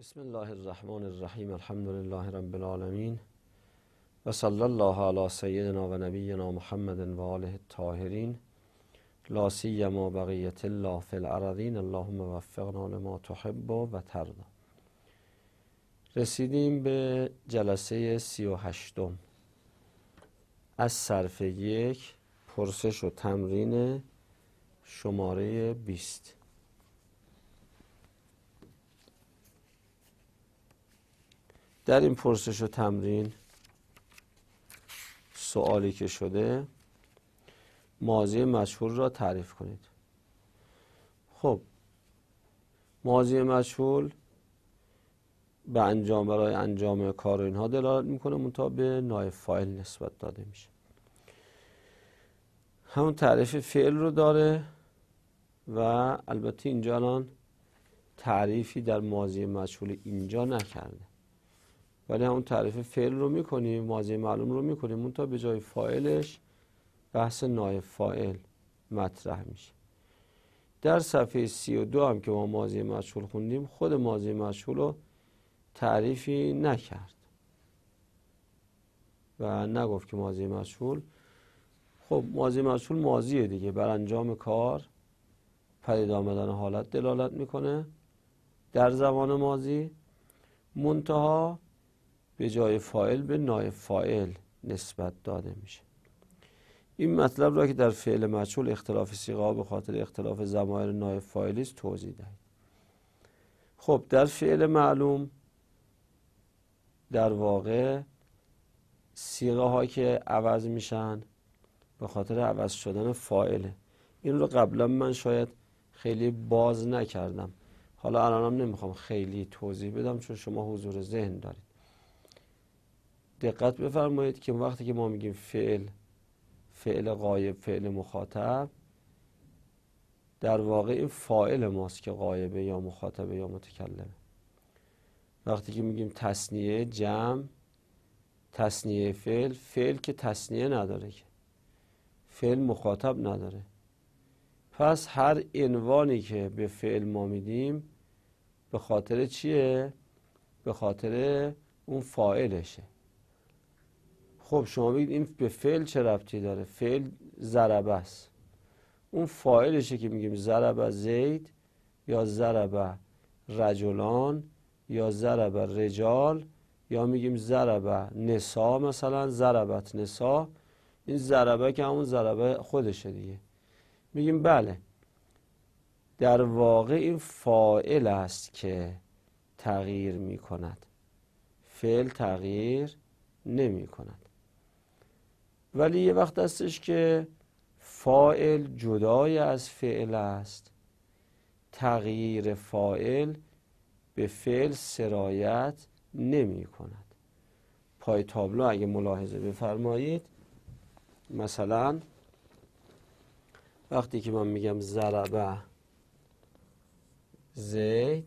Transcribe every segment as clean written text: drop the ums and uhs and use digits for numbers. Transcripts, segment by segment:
بسم الله الرحمن الرحیم. الحمد لله رب العالمین و صلی الله علی سیدنا و نبینا محمد و آله الطاهرین، لا سیما بقیة الله فی الارضین، اللهم وفقنا لما تحب و ترضی. رسیدیم به جلسه 38 از صرف 1، پرسش و تمرین شماره 20. در این پرسش و تمرین سوالی که شده، ماضی مجهول را تعریف کنید. خب، ماضی مجهول برای انجام کار و اینها دلالت میکنه، منتها به نایب فاعل نسبت داده میشه. همون تعریف فعل رو داره و البته اینجا الان تعریفی در ماضی مجهول اینجا نکرده، ولی همون تعریف فعل رو میکنیم، ماضی معلوم رو میکنیم، منتها به جای فاعلش بحث نایب فاعل مطرح میشه. در صفحه 32 هم که ما ماضی مجهول خوندیم، خود ماضی مجهول رو تعریفی نکرد و نگفت که ماضی مجهول، خب ماضی مجهول ماضیه دیگه، بر انجام کار، پدید آمدن حالت دلالت میکنه در زمان ماضی، منتها به جای فاعل به نایب فاعل نسبت داده میشه. این مطلب را که در فعل مجهول اختلاف صیغه به خاطر اختلاف ضمایر نایب فاعلی است توضیح دهید. خب، در فعل معلوم در واقع صیغه ها که عوض میشن به خاطر عوض شدن فاعله. این رو قبلا من شاید خیلی باز نکردم، حالا الانم نمیخوام خیلی توضیح بدم چون شما حضور ذهن دارید. دقت بفرمایید که وقتی که ما میگیم فعل غایب، فعل مخاطب، در واقع این فاعل ماست که غایبه یا مخاطبه یا متکلمه. وقتی که میگیم تثنیه، جمع، تثنیه فعل که تثنیه نداره، که فعل مخاطب نداره، پس هر عنوانی که به فعل ما میدیم به خاطر چیه؟ به خاطر اون فاعلشه. خب شما بگید این به فعل چه ربطی داره؟ فعل ضربه است، اون فاعلشه که میگیم ضربه زید یا ضربه رجلان یا ضربه رجال، یا میگیم ضربه نسا، مثلا ضربت نسا. این ضربه که همون ضربه خودشه دیگه. میگیم بله، در واقع این فاعل است که تغییر میکند، فعل تغییر نمی کند. ولی یه وقت هستش که فاعل جدای از فعل است، تغییر فاعل به فعل سرایت نمی کند. پای تابلو اگه ملاحظه بفرمایید، مثلا وقتی که من میگم ضربه زید،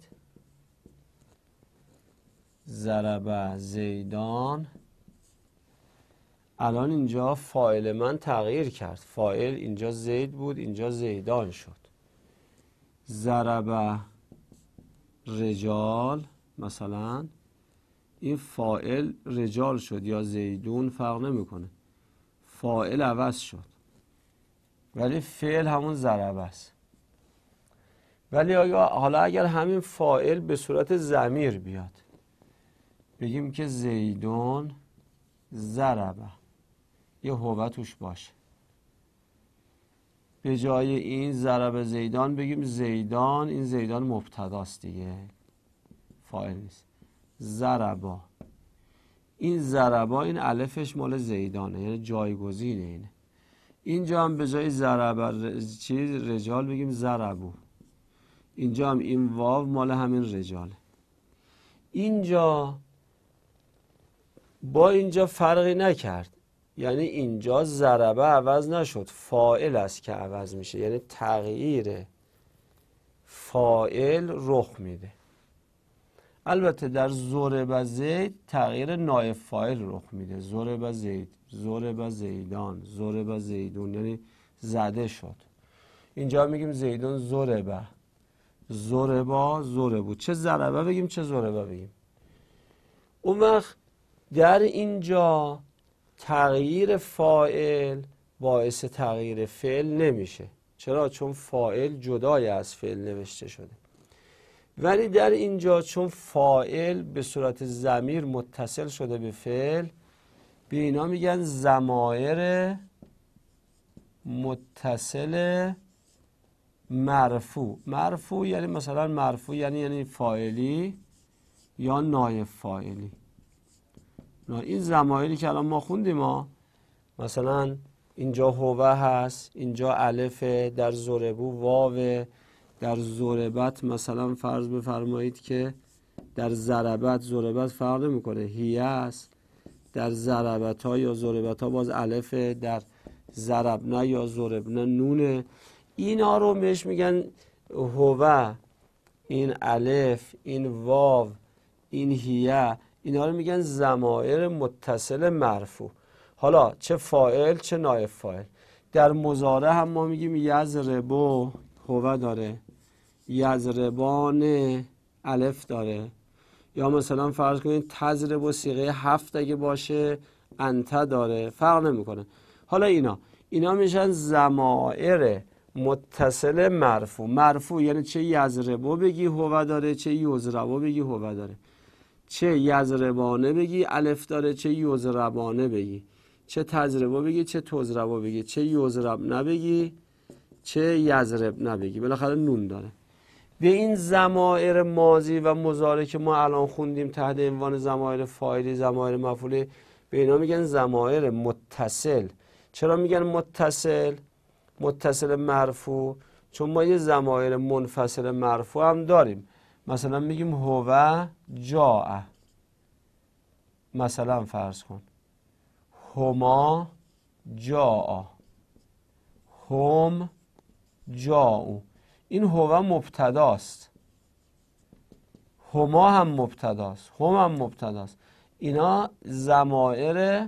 ضربه زیدان، الان اینجا فاعل من تغییر کرد، فاعل اینجا زید بود، اینجا زیدان شد. ضربه رجال، مثلا این فاعل رجال شد یا زیدون، فرق نمیکنه، فاعل عوض شد ولی فعل همون ضربه است. ولی حالا اگر همین فاعل به صورت ضمیر بیاد، بگیم که زیدون ضربه، یه هوه توش باشه، به جای این ضربه زیدان بگیم زیدان، این زیدان مبتداست دیگه، فاعل نیست. ضربا، این ضربا، این الفش مال زیدانه، یعنی جایگزین اینه. اینجا هم به جای ضربه رجال بگیم ضربو، اینجا هم این واو مال همین رجاله. اینجا با اینجا فرقی نکرد، یعنی اینجا ضربه عوض نشد، فاعل است که عوض میشه، یعنی تغییر فاعل رخ میده. البته در ضرب زید تغییر نایب فاعل رخ میده، ضرب زید، ضرب زیدان، ضرب زیدون، یعنی زده شد. اینجا میگیم زیدون ضربه، ضربا ضربو، چه ضربه بگیم چه ضربه بگیم. اون وقت در اینجا تغییر فاعل باعث تغییر فعل نمیشه. چرا؟ چون فاعل جدای از فعل نوشته شده. ولی در اینجا چون فاعل به صورت ضمیر متصل شده به فعل، به اینا میگن ضمایر متصل مرفوع. مرفوع یعنی مثلا مرفوع یعنی فاعلی یا نایب فاعلی. این ضمایری که الان ما خوندیم مثلا اینجا هوه هست، اینجا الفه، در ضربو واوه، در ضربت مثلا فرض بفرمایید که در ضربت فرق نمیکنه هیه است، در ضربت ها یا ضربت ها باز الفه، در ضربنه یا ضربنه نونه. اینا رو بهش میگن هوه، این الف، این واو، این هیه، اینا رو میگن ضمایر متصل مرفوع. حالا چه فاعل چه نایب فاعل. در مضارع هم ما میگیم یضربو هوه داره، یضربان الف داره، یا مثلا فرض کنید تضرب صیغه هفت اگه باشه انت داره، فرق نمیکنه. حالا اینا میشن ضمایر متصل مرفوع. مرفوع یعنی چه یضربو بگی هوه داره، چه یضربو بگی هوه داره، چه یضربانه بگی الف داره، چه یضربانه بگی، چه تضربو بگی چه تضربو بگی، چه یضربنه بگی چه یضربنه بگی، بالاخره نون داره. به این ضمایر ماضی و مضارع که ما الان خوندیم تحت عنوان ضمایر فاعلی، ضمایر مفعولی، به اینا میگن ضمایر متصل. چرا میگن متصل؟ متصل مرفوع چون ما یه ضمایر منفصل مرفوع هم داریم. مثلا میگیم هوه جاء، مثلا فرض کن هما جاء، هم جاء. این هوه مبتداست، هما هم مبتداست، هم هم مبتداست. اینا ضمایر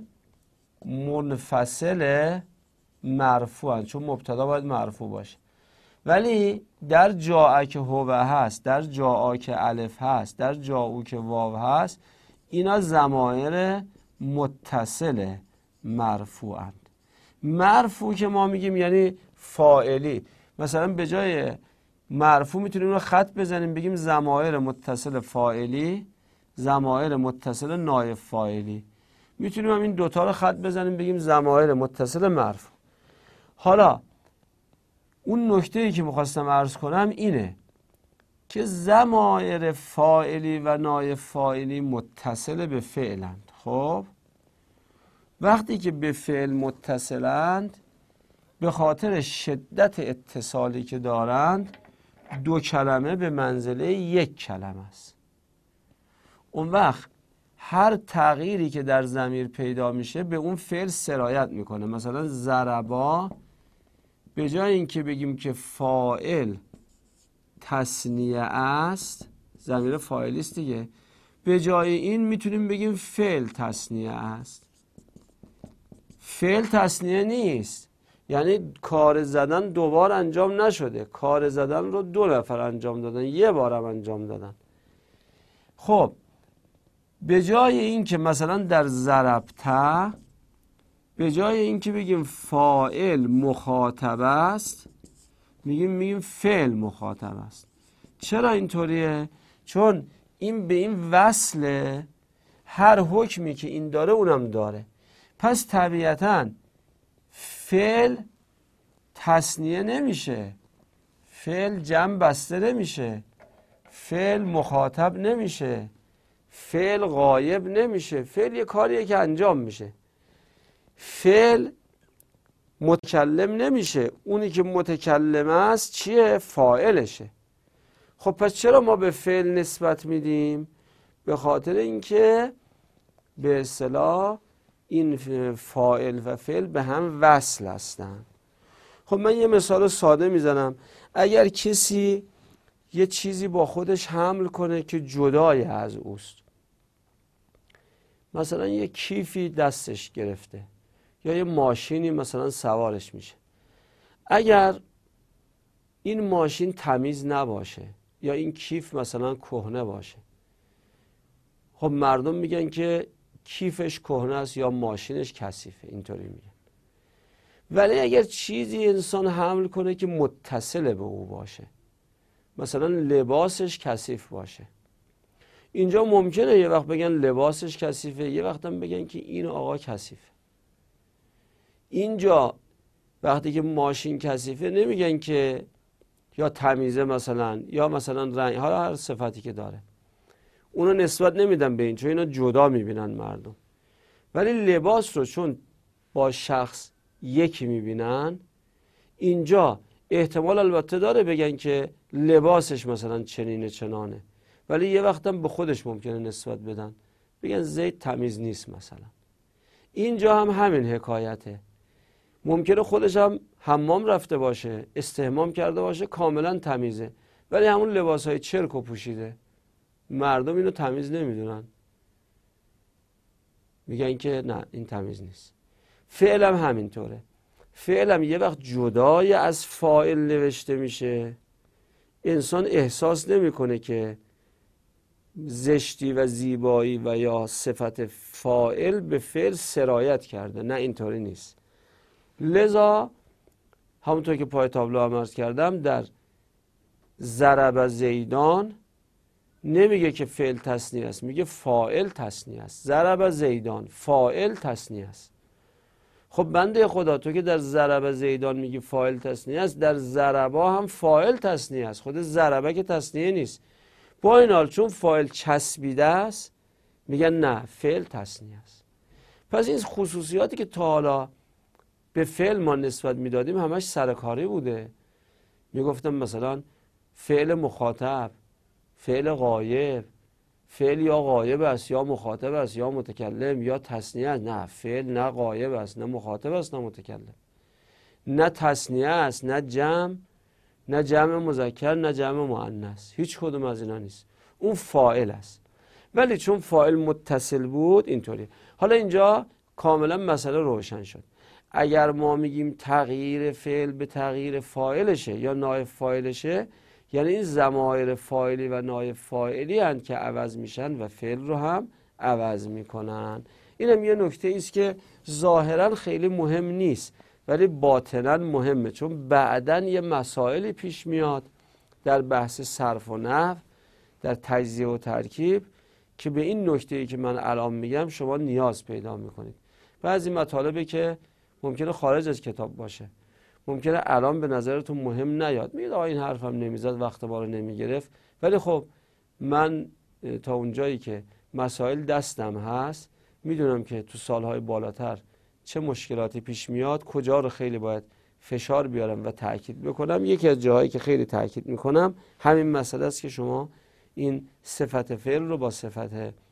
منفصل مرفوعن چون مبتدا باید مرفوع باشه. ولی در جاء که هوه هست، در جاء که الف هست، در جاء که واو هست، اینا ضمایر متصل مرفوعند. مرفوع که ما میگیم یعنی فاعلی. مثلا به جای مرفوع میتونیم رو خط بزنیم بگیم ضمایر متصل فاعلی، ضمایر متصل نایب فاعلی. میتونیم هم این دوتا رو خط بزنیم بگیم ضمایر متصل مرفوع. حالا اون نکته‌ای که میخواستم عرض کنم اینه که ضمایر فاعلی و نایب فاعلی متصل به فعلند. خب وقتی که به فعل متصلند، به خاطر شدت اتصالی که دارند، دو کلمه به منزله یک کلمه است. اون وقت هر تغییری که در ضمیر پیدا میشه به اون فعل سرایت میکنه. مثلا ضربا، به جای اینکه بگیم که فاعل تثنیه است، ضمیر فاعلی است دیگه، به جای این میتونیم بگیم فعل تثنیه است. فعل تثنیه نیست، یعنی کار زدن دوبار انجام نشده، کار زدن رو دو نفر انجام دادن، یه بارم انجام دادن. خب به جای این که مثلا در ضربته، به جای این که بگیم فاعل مخاطب است، میگیم فعل مخاطب است. چرا اینطوریه؟ چون این به این وصله، هر حکمی که این داره اونم داره. پس طبیعتاً فعل تثنیه نمیشه، فعل جمع بسته نمیشه، فعل مخاطب نمیشه، فعل غایب نمیشه. فعل یه کاریه که انجام میشه. فعل متکلم نمیشه، اونی که متکلم است چیه؟ فاعلشه. خب پس چرا ما به فعل نسبت میدیم؟ به خاطر اینکه به اصطلاح این فاعل و فعل به هم وصل هستن. خب من یه مثال ساده میزنم. اگر کسی یه چیزی با خودش حمل کنه که جدای از اوست، مثلا یه کیفی دستش گرفته یا یه ماشینی مثلا سوارش میشه، اگر این ماشین تمیز نباشه یا این کیف مثلا کهنه باشه. خب مردم میگن که کیفش کهنه است یا ماشینش کثیفه، اینطوری میگن. ولی اگر چیزی انسان حمل کنه که متصل به او باشه، مثلا لباسش کثیف باشه، اینجا ممکنه یه وقت بگن لباسش کثیفه، یه وقت هم بگن که این آقا کثیفه. اینجا وقتی که ماشین کثیفه نمیگن که یا تمیزه مثلا، یا مثلا رنگ، حالا هر صفتی که داره اونو نسبت نمیدن به این، چون اینا جدا میبینن مردم. ولی لباس رو چون با شخص یکی میبینن، اینجا احتمال البته داره بگن که لباسش مثلا چنینه چنانه، ولی یه وقت هم به خودش ممکنه نسبت بدن، بگن زید تمیز نیست مثلا. اینجا هم همین حکایته. ممکنه خودش هم حمام رفته باشه، استحمام کرده باشه، کاملا تمیزه، ولی همون لباسهای چرک و پوشیده، مردم اینو تمیز نمیدونن، میگن که نه این تمیز نیست. فعل هم همینطوره. فعل هم یه وقت جدای از فاعل نوشته میشه، انسان احساس نمیکنه که زشتی و زیبایی و یا صفت فاعل به فعل سرایت کرده، نه اینطوری نیست. لذا همونطور که پای تابلو هم عرض کردم، در ضرب زیدان نمیگه که فعل تثنیه است، میگه فاعل تثنیه است. ضرب زیدان فاعل تثنیه است. خب بنده خدا، تو که در ضرب زیدان میگی فاعل تثنیه است، در ضربا هم فاعل تثنیه است. خود ضربه که تثنیه نیست. با این حال چون فاعل چسبیده است، میگن نه فعل تثنیه است. پس این خصوصیاتی که تا حالا به فعل ما نسبت میدادیم همش سرکاری بوده. میگفتم مثلا فعل مخاطب، فعل غایب، فعل یا غایب است یا مخاطب است یا متکلم یا تثنیه است. نه، فعل نه غایب است، نه مخاطب است، نه متکلم، نه تثنیه است، نه جمع مذکر، نه جمع مؤنث، هیچ کدوم از اینا نیست. اون فاعل است. ولی چون فاعل متصل بود اینطوری. حالا اینجا کاملا مسئله روشن شد. اگر ما میگیم تغییر فعل به تغییر فاعلشه یا نایب فاعلشه، یعنی این ضمایر فاعلی و نایب فاعلی هستند که عوض میشن و فعل رو هم عوض میکنن. اینم یه نکته است که ظاهرا خیلی مهم نیست ولی باطنا مهمه، چون بعداً یه مسائلی پیش میاد در بحث صرف و نحو، در تجزیه و ترکیب، که به این نکته‌ای که من الان میگم شما نیاز پیدا میکنید. بعضی مطالبی که ممکنه خارج از کتاب باشه، ممکنه الان به نظرتون مهم نیاد، میگید آقا این حرفم نمیزد، وقت ما رو نمیگرفت، ولی خب من تا اونجایی که مسائل دستم هست میدونم که تو سالهای بالاتر چه مشکلاتی پیش میاد، کجا رو خیلی باید فشار بیارم و تأکید بکنم. یکی از جاهایی که خیلی تأکید میکنم همین مسئله است که شما این صفت فعل رو با صفت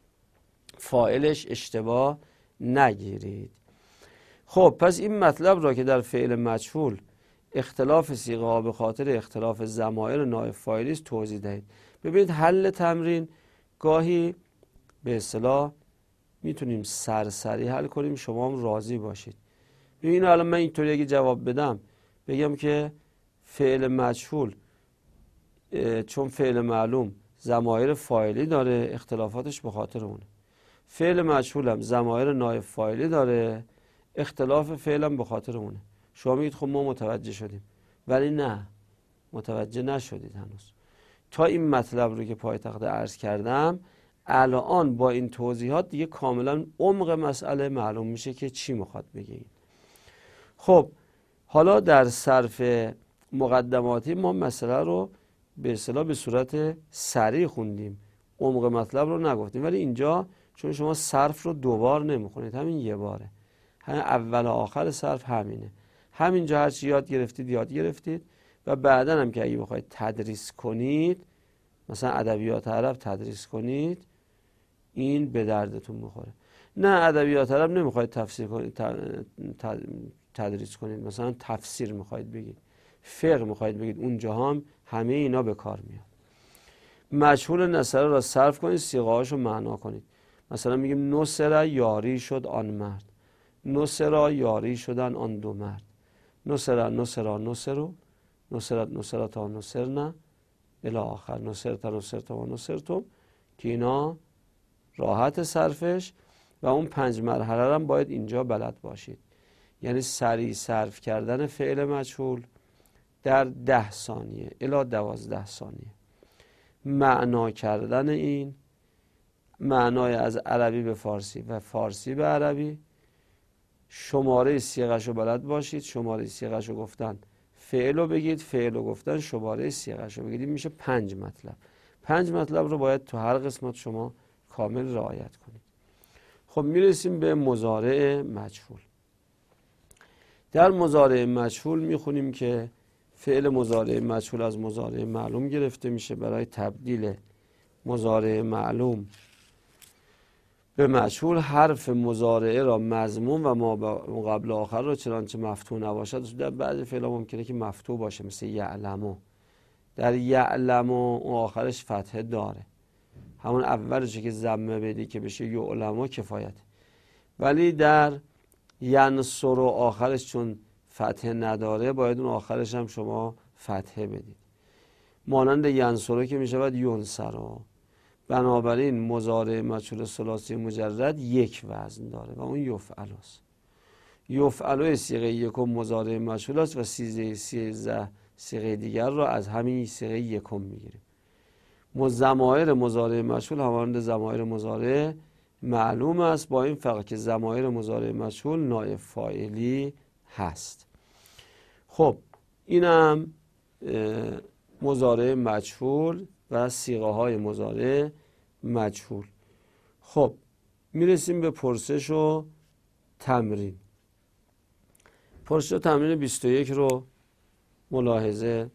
فاعلش اشتباه نگیرید. خب پس این مطلب را که در فعل مجهول اختلاف صیغه ها به خاطر اختلاف ضمایر نایب فاعلی است توضیح دهید. ببینید حل تمرین گاهی به اصطلاح میتونیم سرسری حل کنیم، شما هم راضی باشید. ببینید الان من اینطوری اگه جواب بدم بگم که فعل مجهول چون فعل معلوم ضمایر فاعلی داره، اختلافاتش به خاطر اونه. فعل مجهول هم ضمایر نایب فاعلی داره، اختلاف فعل هم به خاطر اونه. شما میگید خب ما متوجه شدیم، ولی نه، متوجه نشدید هنوز. تا این مطلب رو که پایتخت عرض کردم الان با این توضیحات دیگه کاملا عمق مسئله معلوم میشه که چی میخواد بگه. خب حالا در صرف مقدماتی ما مسئله رو به اصطلاح به صورت سریع خوندیم، عمق مطلب رو نگفتیم، ولی اینجا چون شما صرف رو دوبار نمیخونید، همین یه باره، همین اول و آخر صرف همینه، همینجا هرچی یاد گرفتید و بعدا هم که اگه بخواید تدریس کنید، مثلا ادبیات عرب تدریس کنید، این به دردتون میخوره. نه ادبیات عرب نمیخواید تفسیر کنید تدریس کنید، مثلا تفسیر میخواید بگید، فقه میخواید بگید، اونجا هم همه اینا به کار میاد. مجهول نصره را صرف کنید، صیغه هاشو معنا کنید. مثلا میگیم نصره یاری شد آن مرد، نصره یاری شدن آن دو مرد، نصره نصرا نصرو، نصرت نصرتا نصرنا، الی آخر، نصرتم که اینا راحت صرفش و اون 5 مرحله هم باید اینجا بلد باشید. یعنی سریع صرف کردن فعل مجهول در 10 ثانیه الی 12 ثانیه، معنا کردن این معنای از عربی به فارسی و فارسی به عربی، شماره صیغه‌شو بلد باشید. شماره صیغه‌شو گفتن فعلو بگید، فعلو گفتن شماره صیغه‌شو بگید. این میشه 5 مطلب. 5 مطلب رو باید تو هر قسمت شما کامل رعایت کنید. خب میرسیم به مضارع مجهول. در مضارع مجهول میخونیم که فعل مضارع مجهول از مضارع معلوم گرفته میشه. برای تبدیل مضارع معلوم به مجهول حرف مضارعه را مضموم و ما قبل آخر را چنانچه مفتوح نباشد. در بعضی فعلا ممکنه که مفتوح باشه، مثل یعلمو. در یعلمو اون آخرش فتحه داره، همون اولشه که ضمه بدی که بشه یعلمو کفایت. ولی در ینصر آخرش چون فتحه نداره باید اون آخرش هم شما فتحه بدید. مانند ینصر که میشه باید ینصر. بنابراین مضارع مجهول ثلاثی مجرد یک وزن داره و اون یفعل است. یفعل صیغه یکم مضارع مجهول است و 13 صیغه دیگر را از همین صیغه یکم میگیریم. ضمایر مضارع مجهول همانند ضمایر مضارع معلوم است، با این فرق که ضمایر مضارع مجهول نایب فاعلی هست. خب اینم مضارع مجهول و صیغه های مضارع مجهول. خب میرسیم به پرسش و تمرین. پرسش و تمرین 21 رو ملاحظه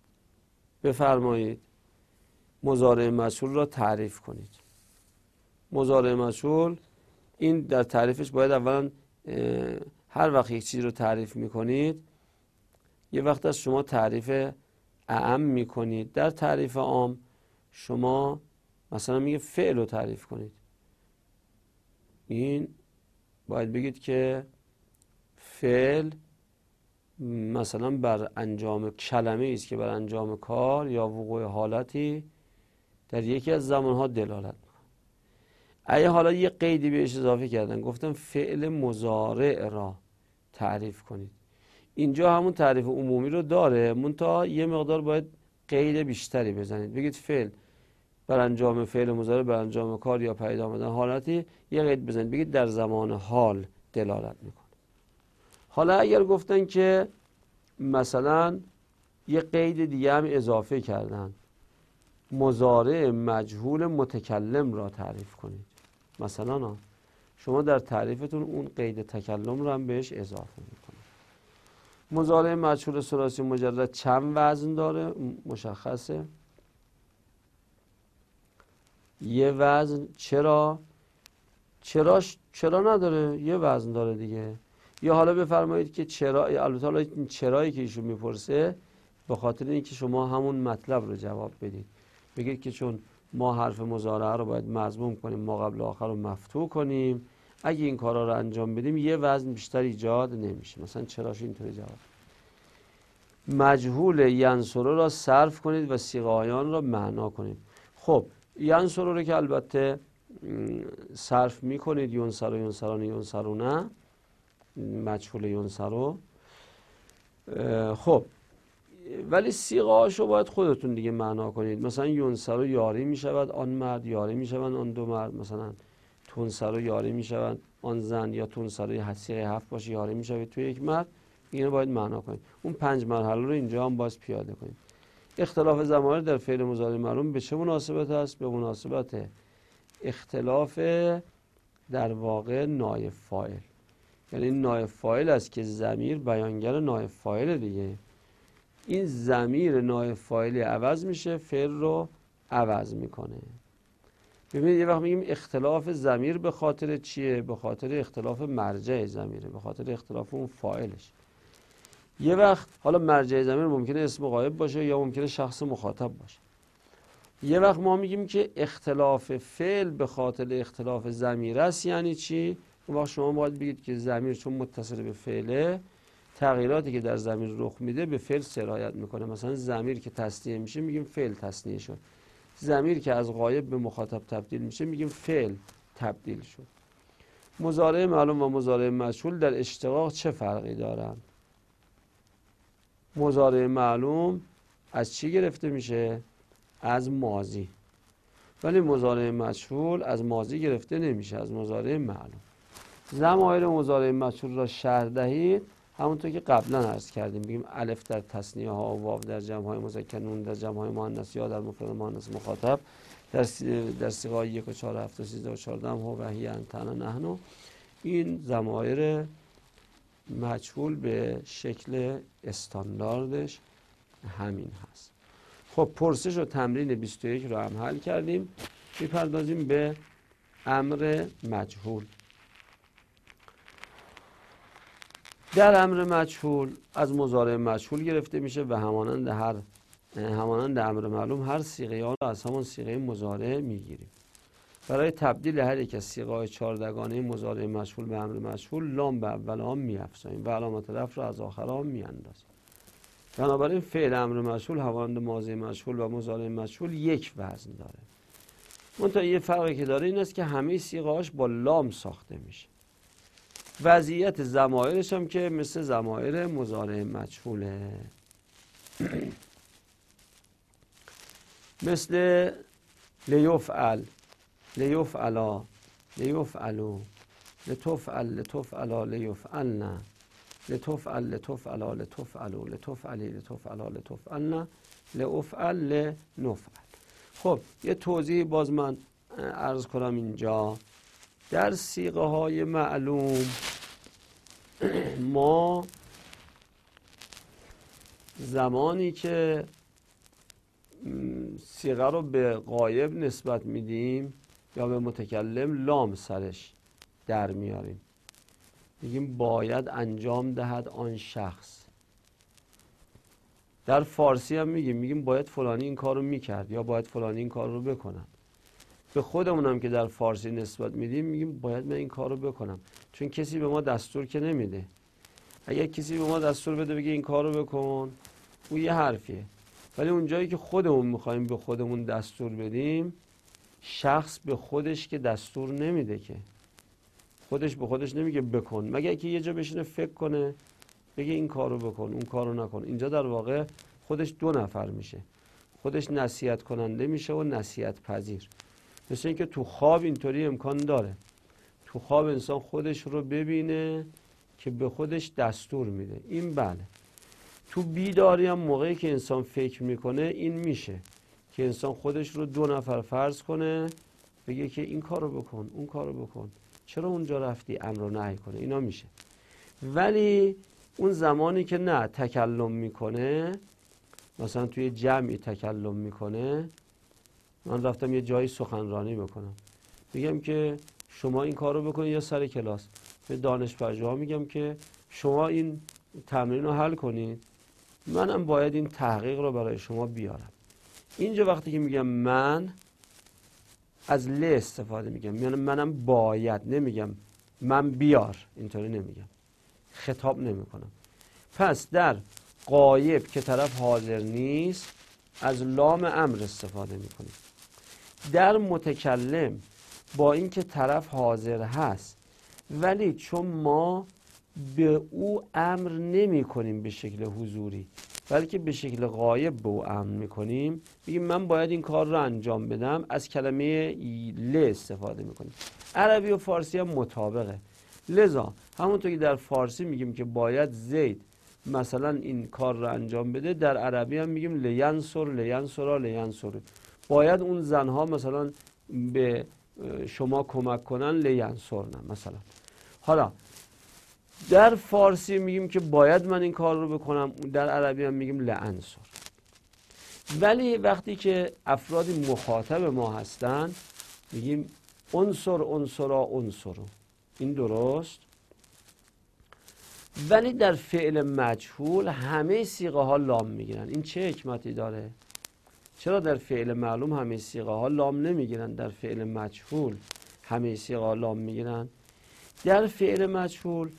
بفرمایید. مضارع مجهول را تعریف کنید. مضارع مجهول این در تعریفش باید اولا هر وقت یک چیز رو تعریف میکنید یه وقت از شما تعریف اعم میکنید. در تعریف عام شما مثلا میگه فعل رو تعریف کنید، این باید بگید که فعل مثلا بر انجام کلمه است که بر انجام کار یا وقوع حالتی در یکی از زمانها دلالت میکنه. اگه حالا یه قیدی بهش اضافه کردن گفتن فعل مضارع را تعریف کنید، اینجا همون تعریف عمومی رو داره، منتها یه مقدار باید قید بیشتری بزنید. بگید فعل بر انجام فعل مضارع بر انجام کار یا پدید آمدن حالتی، یه قید بزنید بگید در زمان حال دلالت میکنه. حالا اگر گفتن که مثلا یه قید دیگه هم اضافه کردن، مضارع مجهول متکلم را تعریف کنید، مثلا شما در تعریفتون اون قید تکلم رو هم بهش اضافه میکنید. مضارع مجهول ثلاثی مجرد چند وزن داره؟ مشخصه، یه وزن. چرا نداره؟ یه وزن داره دیگه. یا حالا بفرمایید که چرا، البته حالا این چرایی که ایشون میپرسه به خاطر اینکه شما همون مطلب رو جواب بدید. بگید که چون ما حرف مضارعه رو باید مضموم کنیم، ما قبل آخر رو مفتوح کنیم، اگه این کارا رو انجام بدیم یه وزن بیشتر ایجاد نمیشه. مثلا چراش اینطوری جواب. مجهول ینصر را صرف کنید و صیغه‌آن را معنا کنید. خب ینصر رو که البته صرف میکنید، ینصر و ینصران ینصرونه، مجهول ینصر رو. خب ولی صیغه‌اشو باید خودتون دیگه معنا کنید. مثلا ینصر یاری میشود آن مرد، یاری میشوند آن دو مرد. مثلا تنصر یاری میشوند آن زن، یا تنصر صیغه 7 باشه یاری میشوید توی یک مرد. اینو باید معنا کنید. اون 5 مرحله رو اینجا هم باز پیاده کنید. اختلاف ضمایر در فعل مضارع معلوم به چه مناسبت است؟ به مناسبت اختلاف در واقع نایب فاعل. یعنی نایب فاعل است که ضمیر بیانگر نایب فاعل دیگه. این ضمیر نایب فاعلی عوض میشه، فعل رو عوض میکنه. ببینید یه وقت میگیم اختلاف ضمیر به خاطر چیه؟ به خاطر اختلاف مرجع ضمیره، به خاطر اختلاف اون فاعلش. یه وقت حالا مرجع ضمیر ممکنه اسم غایب باشه یا ممکنه شخص مخاطب باشه. یه وقت ما میگیم که اختلاف فعل به خاطر اختلاف ضمیر است. یعنی چی؟ اون وقت شما باید بگید که ضمیر چون متصل به فعله، تغییراتی که در ضمیر رخ میده به فعل سرایت میکنه. مثلا ضمیر که تثنیه میشه میگیم فعل تثنیه شد. ضمیر که از غایب به مخاطب تبدیل میشه میگیم فعل تبدیل شد. مضارع معلوم و مضارع مجهول در اشتقاق چه فرقی دارن؟ مضارع معلوم از چی گرفته میشه؟ از ماضی. ولی مضارع مجهول از ماضی گرفته نمیشه، از مضارع معلوم. ضمایر مضارع مجهول را شرح دهید. همونطور که قبلا عرض کردیم میگیم الف در تثنیه ها، واو در جمع های مذکر، نون در جمع های مؤنث، یا در مفرد مؤنث مخاطب، در صیغه‌های 1 و 4 و 7 و 13 و 14 هو و هی انت انا نحن. این ضمایر مجهول به شکل استانداردش همین هست. خب پرسش و تمرین 21 رو هم حل کردیم. میپردازیم به امر مجهول. در امر مجهول از مضارع مجهول گرفته میشه و همانند امر معلوم هر صیغه آن را از همان صیغه مضارع میگیریم. برای تبدیل هر یک از صیغه‌های 4گانه مضارع مجهول به امر مجهول لام به اول آن میافزاییم و علامت رفع را از آخر آن میاندازیم. بنابراین فعل امر مجهول همانند ماضی مجهول و مضارع مجهول یک وزن داره. منتها یه فرقی که داره این است که همه صیغه‌هاش با لام ساخته میشه. وضعیت ضمایرش هم که مثل ضمایر مضارع مجهوله. مثل لیفعل، لیفعلا، لیفعلو، لتفعل، لتفعلا، لیفعلن، لتفعل، لتفعلا، لتفعلو، لتفعلی، لتفعلا، لتفعلن، لافعل، لنفعل. خب یه توضیح باز من عرض کنم اینجا. در صیغه های معلوم ما زمانی که صیغه رو به غایب نسبت میدیم یا به متکلم لام سرش در میاریم، میگیم باید انجام دهد آن شخص. در فارسی هم میگیم باید فلانی این کار رو میکرد یا باید فلانی این کار رو بکند. به خودمونم که در فارسی نسبت میدیم میگیم باید من این کار رو بکنم، چون کسی به ما دستور که نمیده. اگر کسی به ما دستور بده بگه این کار رو بکن، اون یه حرفیه. ولی اونجایی که خودمون میخوایم به خودمون دستور بدیم، شخص به خودش که دستور نمیده، که خودش به خودش نمیگه بکن، مگر که یه جا بشینه فکر کنه بگه این کار رو بکن اون کار رو نکن. اینجا در واقع خودش دو نفر میشه، خودش نصیحت کننده میشه و نصیحت پذیر. مثل اینکه تو خواب اینطوری امکان داره، تو خواب انسان خودش رو ببینه که به خودش دستور میده. این بله. تو بیداری هم موقعی که انسان فکر میکنه این میشه که انسان خودش رو دو نفر فرض کنه بگه که این کار رو بکن اون کار رو بکن، چرا اونجا رفتی، امر و نهی کنه. اینا میشه. ولی اون زمانی که نه تکلم میکنه، مثلا توی جمعی تکلم میکنه، من رفتم یه جایی سخنرانی بکنم، میگم که شما این کار رو بکنید یا سر کلاس به دانش پژوها میگم که شما این تمرین رو حل کنید، منم باید این تحقیق رو برای شما بیارم. اینجا وقتی که میگم من، از ل استفاده میگم، یعنی منم باید، نمیگم من بیار، اینطوری نمیگم، خطاب نمیکنم. پس در غایب که طرف حاضر نیست از لام امر استفاده میکنیم. در متکلم با اینکه طرف حاضر هست ولی چون ما به او امر نمی کنیم به شکل حضوری بلکه به شکل غایب به او امر می کنیم، میگیم من باید این کار رو انجام بدم، از کلمه ل استفاده می کنیم. عربی و فارسی هم مطابقه. لذا همونطور که در فارسی میگیم که باید زید مثلا این کار رو انجام بده، در عربی هم میگیم لینصر، لینصرا، لینصر، باید اون زنها مثلا به شما کمک کنن، لینصرن مثلا. حالا در فارسی میگیم که باید من این کار رو بکنم، در عربی هم میگیم لانصر. ولی وقتی که افرادی مخاطب ما هستن میگیم انصر، انصرا، انصرو. این درست. ولی در فعل مجهول همه صیغه ها لام میگیرن. این چه حکمتی داره؟ چرا در فعل معلوم همه صیغه ها لام نمیگیرن، در فعل مجهول همه صیغه ها لام میگیرن؟ در فعل مجهول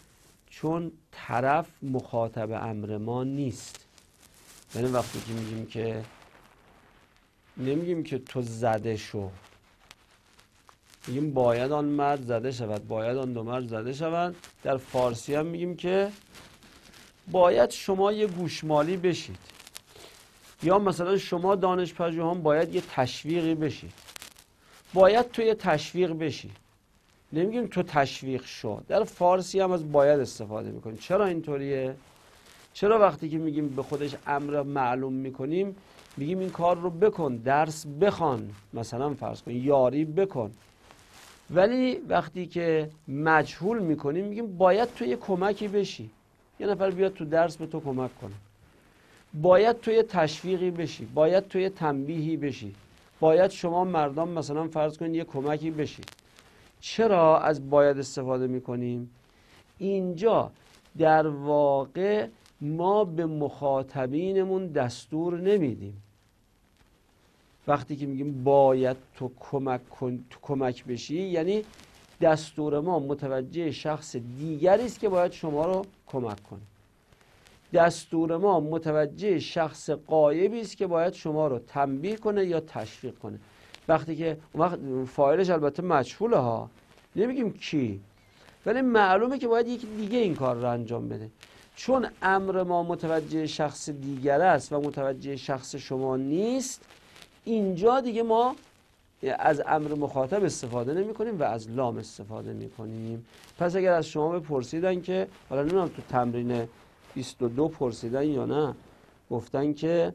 چون طرف مخاطب امر ما نیست. یعنی وقتی که میگیم که نمیگیم که تو زده شو، میگیم باید آن مرد زده شود، باید آن دو مرد زده شود. در فارسی هم میگیم که باید شما یه گوشمالی بشید، یا مثلا شما دانشپژوهان باید یه تشویقی بشید، باید تو یه تشویق بشی. نمیگیم تو تشویق شو. در فارسی هم از باید استفاده میکنیم. چرا اینطوریه؟ چرا وقتی که میگیم به خودش امر معلوم میکنیم میگیم این کار رو بکن، درس بخوان، مثلا فرض کن یاری بکن، ولی وقتی که مجهول میکنیم میگیم باید تو یه کمکی بشی، یه نفر بیاد تو درس به تو کمک کنه، باید تو یه تشویقی بشی، باید تو یه تنبیهی بشی، باید شما مردم مثلا فرض کن یه کمکی بشی. چرا از باید استفاده میکنیم؟ اینجا در واقع ما به مخاطبینمون دستور نمیدیم. وقتی که میگیم باید تو کمک کن، تو کمک بشی، یعنی دستور ما متوجه شخص دیگری است که باید شما رو کمک کنه. دستور ما متوجه شخص غایبی است که باید شما رو تنبیه کنه یا تشویق کنه. وقتی که اون وقت فاعلش البته مجهوله ها، نمیگیم کی، ولی معلومه که باید یکی دیگه این کار رو انجام بده. چون امر ما متوجه شخص دیگر است و متوجه شخص شما نیست، اینجا دیگه ما از امر مخاطب استفاده نمی کنیم و از لام استفاده می کنیم. پس اگر از شما بپرسیدن که، حالا نمیدونم تو تمرین 22 پرسیدن یا نه، گفتن که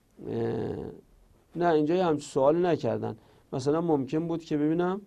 نه اینجا همچین سوال نکردن، مثلا ممکن بود که ببینم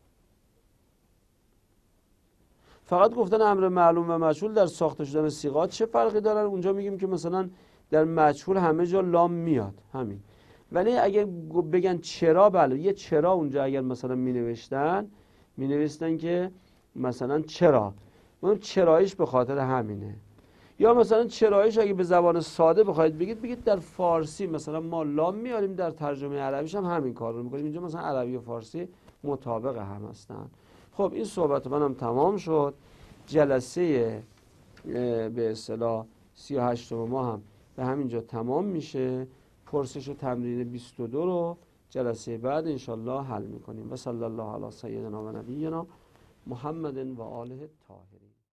فقط گفتن امر معلوم و مجهول در ساخته شدن صیغات چه فرقی دارن. اونجا میگیم که مثلا در مجهول همه جا لام میاد، همین. ولی اگه بگن چرا، بله یه چرا اونجا اگر مثلا می نوشتن که مثلا چرا، چرایش به خاطر همینه. یا مثلا چرایش اگه به زبان ساده بخواید بگید در فارسی مثلا ما لام میاریم، در ترجمه عربیش هم همین کار رو میکنیم. اینجا مثلا عربی و فارسی مطابق هم هستن. خب این صحبت منم تمام شد. جلسه به اصطلاح 38 ما هم به همینجا تمام میشه. پرسش و تمرین 22 رو جلسه بعد انشالله حل میکنیم. و صلی الله علی سیدنا و نبینا محمد و آله الطاهرین.